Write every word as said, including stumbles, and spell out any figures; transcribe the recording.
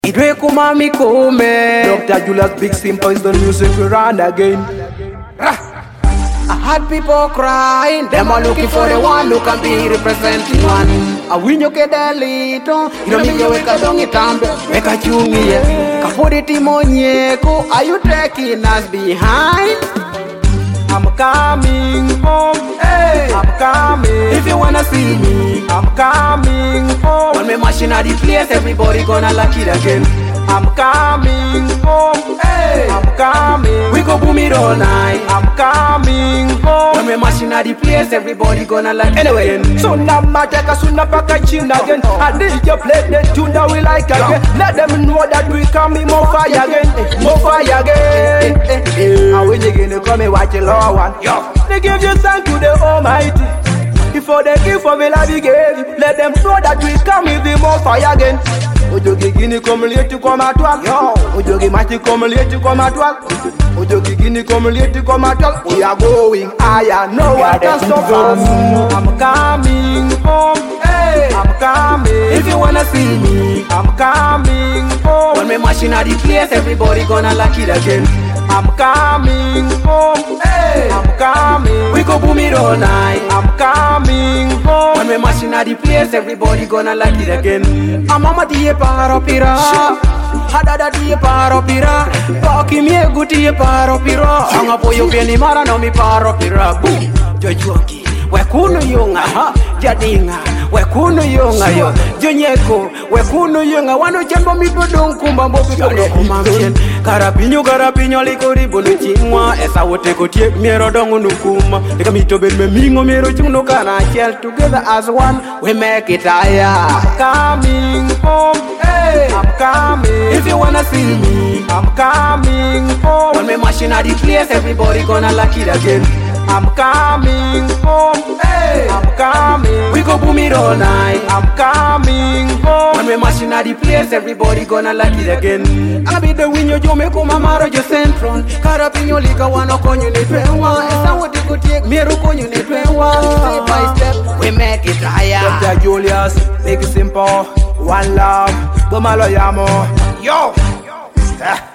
Idwe kumami kume Doctor Julius Big Simple is the music we run again. I had people crying, them are looking for the one who can be representing one. I win you get a little, you know me go wake a dongi tambe, wake a chungi ye. Kapuri timonyeko, are you taking us behind? I'm coming home, hey, I'm coming. If you wanna see me, I'm coming home. When me machine at the place, everybody gonna like it again. I'm coming home, hey, I'm coming. We go boom it all night. I'm coming home. When we machine at the place, everybody gonna like it anyway. So now my take a soon up a chin again. I need you play the tune that we like again. Let them know that we can be more fire again, more fire again. And when you gonna come and watch the Lord one, yo, they give you thanks to the Almighty. Before they give for me like we gave you, let them know that we come with the more fire again. Ojogi gini come late to come at work, yo. Ojogi mati come late to come at work. Ojogi gini come late to come at work. We are going higher, no one can stop us. I'm coming home, hey, I'm coming. If you wanna see me, I'm coming home. When me machine at the place, everybody gonna like it again. I'm coming home, hey, I'm coming. We go boom it all night. I'm coming home. When we machine at the place, everybody gonna like it again. I'm mama die paro pira, hadada die paro pira, paki mi eguti e paro pira. Anga poyo pieni mara no mi paro pira. Boom, jojoki, we kunu yunga, ha, jadinga. We kunu yunga yo, jonyeko. We kunu yunga, wano chambo mi bodong kumba mbopi kono kumamchen. Karapinyo karapinyo likori bono chingwa. Esa wote kotie miero dongo nukuma. Eka mito ben me mingo miero chungno kana chel. Together as one, we make it higher. I'm coming home, hey, I'm coming. If you wanna see me, I'm coming home. When we machine at the place, everybody gonna like it again. I'm coming home, hey, I'm coming. We go boom it all night. I'm coming home. When we machine at the place, everybody gonna like it again. I be the winyo jo me kuma maro jo centron. Karapinyo lika wano konyo ne twenwa. Esa wote kotie miero konyo ne twenwa. Step by step, we make it higher. Doctor Julius, make it simple. One love, Bumalo Yamo. Yo!